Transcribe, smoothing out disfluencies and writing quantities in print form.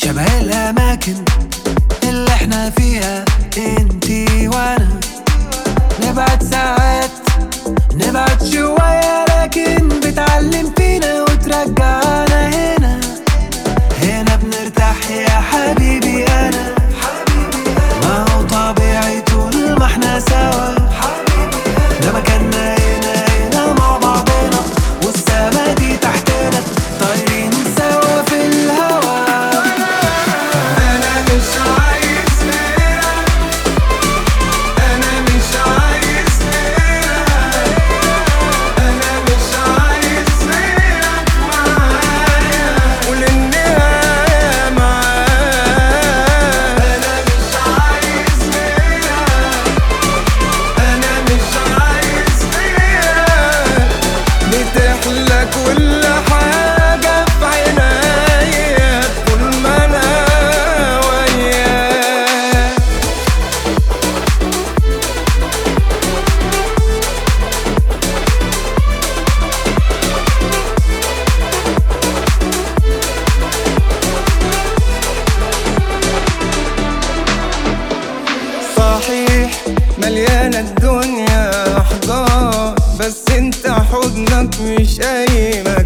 شبه الأماكن اللي احنا فيها انتي وانا. نبعد ساعات نبعد شوية، لكن بتعلم فينا وترجعنا هنا. هنا بنرتاح يا حبيبي أنا، ما هو طبيعي طول ما احنا سوا. ده مكاننا هنا مع بعضنا، والسما دي تحتنا طايرين سوا في الهوا. أنا مش عايز غيرك، أنا مش عايز غيرك، أنا مش عايز غيرك معايا وللنهاية معاك. أنا مش عايز غيرك، أنا مش عايز غيرك، بتحلى كل حاجة في عنايا طول ما أنا وياك. صحيح مليانة الدنيا أحضان، بس انت حضنك مش أي مكان.